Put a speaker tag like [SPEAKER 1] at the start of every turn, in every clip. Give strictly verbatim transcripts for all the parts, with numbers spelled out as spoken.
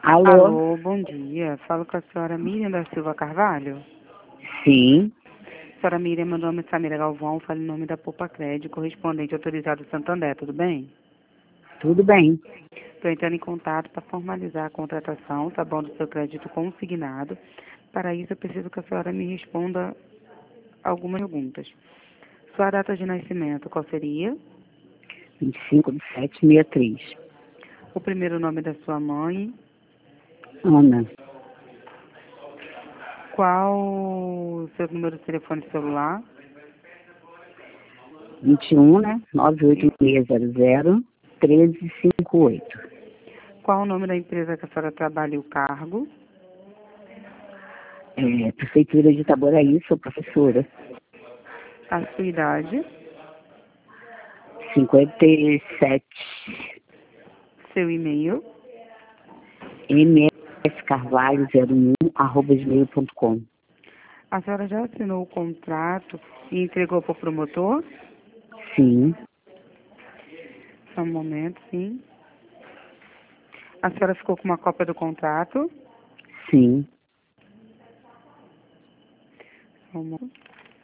[SPEAKER 1] Alô?
[SPEAKER 2] Alô, bom dia. Falo com a senhora Miriam da Silva Carvalho.
[SPEAKER 1] Sim,
[SPEAKER 2] A senhora Miriam mandou uma Samira Galvão, fala em nome da Poupa Crédito, correspondente autorizado Santander, tudo bem?
[SPEAKER 1] tudo bem.
[SPEAKER 2] Estou entrando em contato para formalizar a contratação, tá bom, do seu crédito consignado. Para isso, eu preciso que a senhora me responda algumas perguntas. Sua data de nascimento, qual seria?
[SPEAKER 1] vinte e cinco de sete de sessenta e três.
[SPEAKER 2] O primeiro nome da sua mãe?
[SPEAKER 1] Ana,
[SPEAKER 2] Qual o seu número de telefone celular?
[SPEAKER 1] vinte e um, né? nove oito
[SPEAKER 2] E
[SPEAKER 1] seis zero zero, um três cinco oito.
[SPEAKER 2] qual o nome da empresa que a senhora trabalha e o cargo?
[SPEAKER 1] É, Prefeitura de Itaboraí, sou professora.
[SPEAKER 2] A sua idade?
[SPEAKER 1] cinquenta e sete.
[SPEAKER 2] Seu e-mail?
[SPEAKER 1] M S Carvalho zero um, arroba gmail ponto com.
[SPEAKER 2] A senhora já assinou o contrato e entregou para o promotor?
[SPEAKER 1] Sim,
[SPEAKER 2] Só um momento, sim. A senhora ficou com uma cópia do contrato?
[SPEAKER 1] sim.
[SPEAKER 2] Só um momento.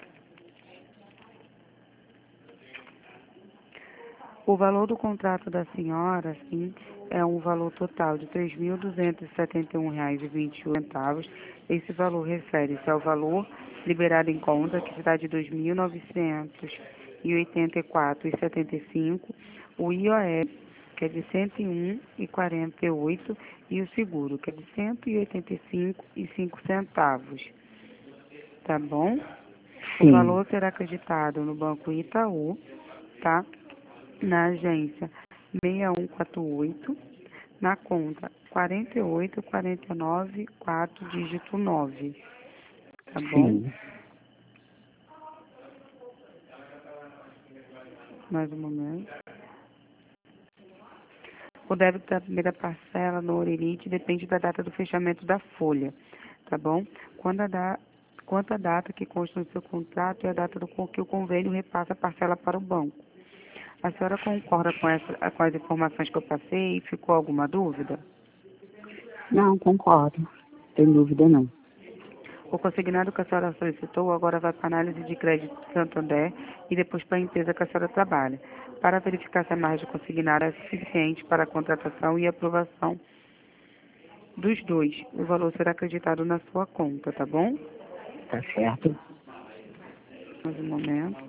[SPEAKER 2] O valor do contrato da senhora, sim, é um valor total de três mil duzentos e setenta e um reais e vinte e um centavos. Esse valor refere-se ao valor liberado em conta, que será de dois mil novecentos e oitenta e quatro reais e setenta e cinco centavos, o I O F, que é de cento e um reais e quarenta e oito centavos, e o seguro, que é de cento e oitenta e cinco reais e cinco centavos. Tá bom? O
[SPEAKER 1] Sim.
[SPEAKER 2] valor será acreditado no Banco Itaú, tá? Na agência seis um quatro oito, na conta quarenta e oito, quarenta e nove, quatro, dígito nove. Tá bom?
[SPEAKER 1] Sim.
[SPEAKER 2] Mais um momento. O débito da primeira parcela no Orelite depende da data do fechamento da folha. Tá bom? Quando a da, quanto à data que consta no seu contrato é a data do com que o convênio repassa a parcela para o banco. A senhora concorda com, essa, com as informações que eu passei? Ficou alguma dúvida?
[SPEAKER 1] Não, concordo. Tem dúvida não.
[SPEAKER 2] O consignado que a senhora solicitou agora vai para a análise de crédito do Santander e depois para a empresa que a senhora trabalha, para verificar se a margem consignada é suficiente para a contratação e aprovação dos dois. O valor será acreditado na sua conta, tá bom?
[SPEAKER 1] Tá certo?
[SPEAKER 2] Mais um momento.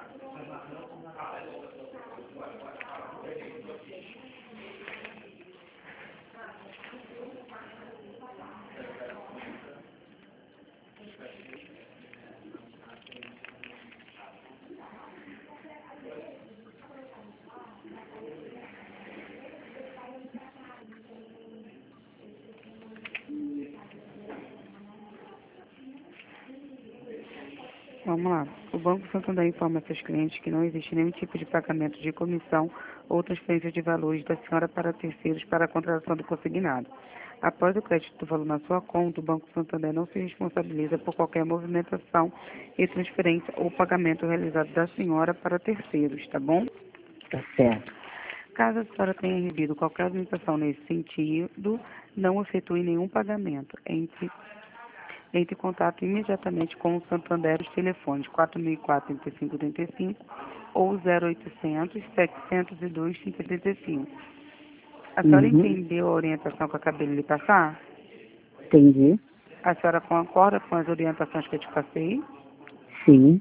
[SPEAKER 2] Vamos lá. O Banco Santander informa seus clientes que não existe nenhum tipo de pagamento de comissão ou transferência de valores da senhora para terceiros para a contratação do consignado. Após o crédito do valor na sua conta, o Banco Santander não se responsabiliza por qualquer movimentação e transferência ou pagamento realizado da senhora para terceiros, tá bom?
[SPEAKER 1] Tá certo.
[SPEAKER 2] Caso a senhora tenha recebido qualquer orientação nesse sentido, não efetue nenhum pagamento. Entre Entre em contato imediatamente com o Santander os telefones quatro mil e quatro, trinta e cinco, trinta e cinco ou zero oitocentos, setecentos e dois, trinta e cinco. A senhora
[SPEAKER 1] Uhum.
[SPEAKER 2] entendeu a orientação que eu acabei de lhe passar?
[SPEAKER 1] Entendi.
[SPEAKER 2] A senhora concorda com as orientações que eu te passei?
[SPEAKER 1] Sim.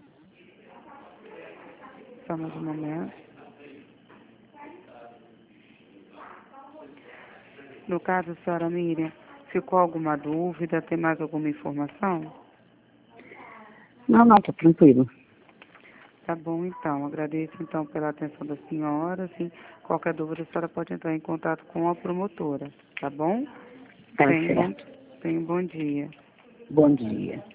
[SPEAKER 2] Só mais um momento. No caso, senhora Miriam, ficou alguma dúvida? Tem mais alguma informação?
[SPEAKER 1] Não, não, tá tranquilo.
[SPEAKER 2] Tá bom, então. Agradeço, então, pela atenção da senhora. Assim, qualquer dúvida, a senhora pode entrar em contato com a promotora, tá bom?
[SPEAKER 1] Tá
[SPEAKER 2] Tenha um bom,
[SPEAKER 1] certo.
[SPEAKER 2] tenha um bom dia.
[SPEAKER 1] Bom dia.